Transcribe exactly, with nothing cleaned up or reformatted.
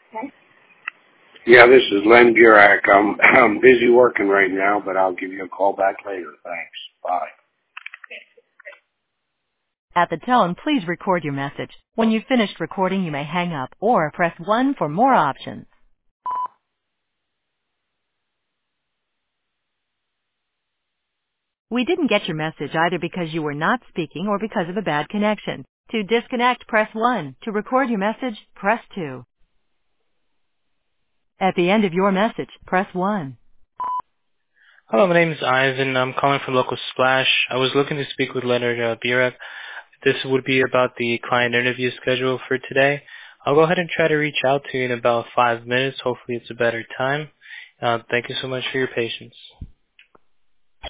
Yeah, this is Len Burak. I'm, I'm busy working right now, but I'll give you a call back later. Thanks. Bye. At the tone, please record your message. When you've finished recording, you may hang up or press one for more options. We didn't get your message either because you were not speaking or because of a bad connection. To disconnect, press one. To record your message, press two. At the end of your message, press one. Hello, my name is Ivan. I'm calling from Local Splash. I was looking to speak with Leonard uh, Burak. This would be about the client interview schedule for today. I'll go ahead and try to reach out to you in about five minutes. Hopefully it's a better time. Uh, thank you so much for your patience.